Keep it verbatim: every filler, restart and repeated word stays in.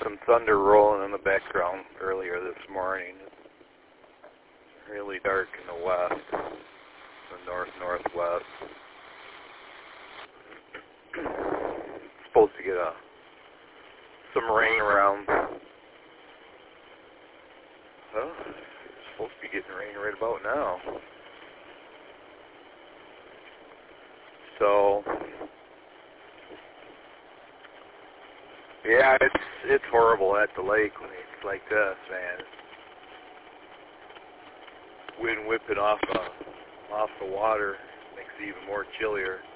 some thunder rolling in the background earlier this morning. It's really dark in the west, the north-northwest. Supposed to get a, some rain around. Well, supposed to be getting rain right about now. So, yeah, it's it's horrible at the lake when it's like this, man. Wind whipping off the off the water makes it even more chillier.